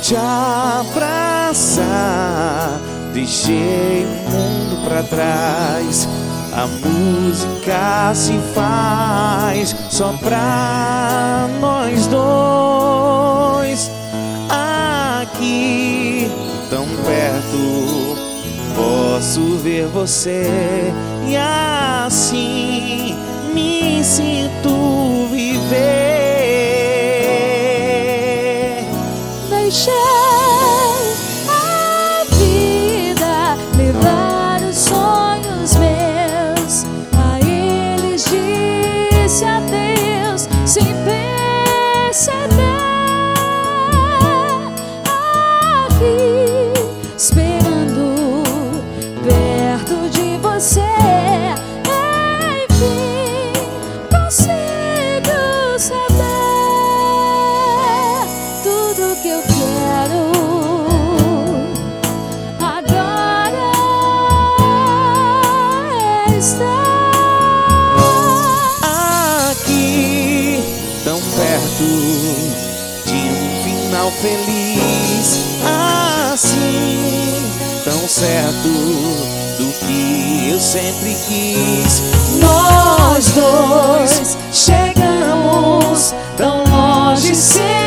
te abraçar. Deixei o mundo pra trás. A música se faz só pra nós dois. Aqui, tão perto, posso ver você. E assim me sinto viver. Deixei a vida levar os sonhos meus. A eles disse adeus sem perceber. Aqui esperando perto de você. Enfim consigo saber tudo que eu quero. Agora estar aqui, tão perto de um final feliz. Assim, tão certo do que eu sempre quis. Nós dois chegamos tão longe sem